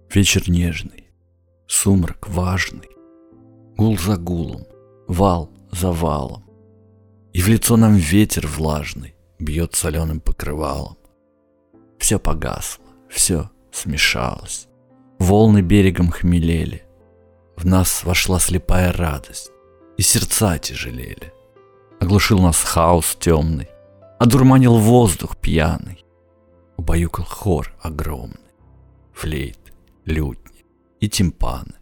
Вечер нежный, сумрак важный, гул за гулом, вал за валом, и в лицо нам ветер влажный бьет соленым покрывалом. Все погасло, все смешалось, волны берегом хмелели, в нас вошла слепая радость, и сердца тяжелели. Оглушил нас хаос темный, одурманил воздух пьяный, убаюкал хор огромный, флейт, лютни и тимпаны.